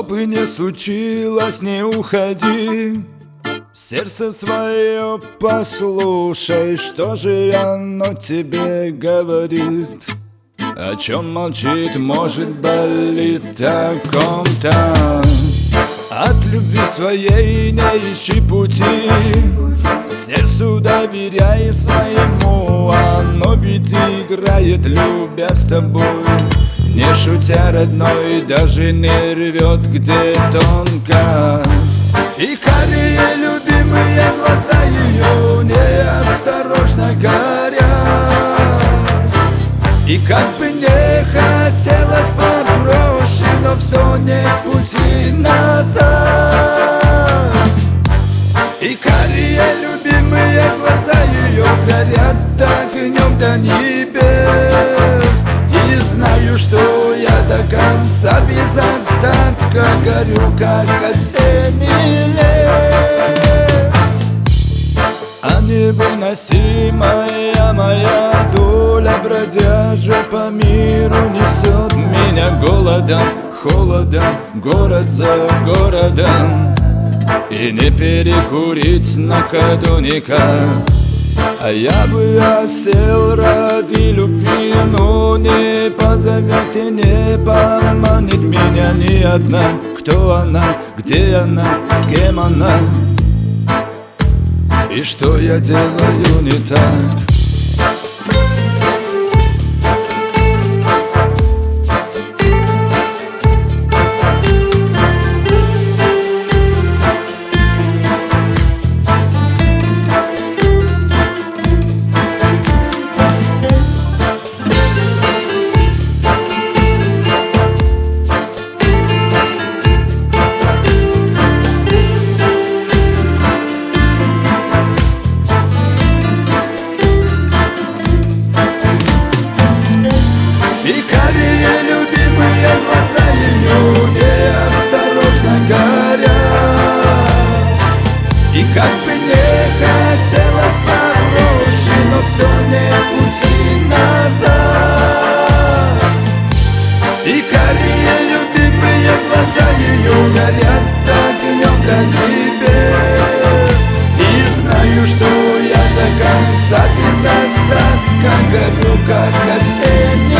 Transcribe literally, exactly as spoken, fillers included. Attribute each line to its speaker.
Speaker 1: Что бы ни случилось, не уходи. Сердце свое послушай, что же оно тебе говорит. О чем молчит, может, болит о ком-то. От любви своей не ищи пути, сердцу доверяй своему. Оно ведь играет, любя с тобой. Не шутя, родной, даже не рвет, где тонко. И карие любимые глаза ее неосторожно горят. И как бы не хотелось попроще, но все нет пути назад. И карие любимые глаза ее горят огнем до небес. И знаю, что я до конца без остатка горю, как осенний лес. А невыносимая моя доля, бродяжа по миру, несет меня голодом, холодом, город за городом. И не перекурить на ходу никак. А я бы осел ради любви, но не позовет и не поманит меня ни одна. Кто она, где она, с кем она, и что я делаю не так. Глаза ее неосторожно горят. И как бы не хотелось попроще, но все нет пути назад. И карие любимые глаза ее горят огнем до небес. И знаю, что я до конца без остатка горю, как осенний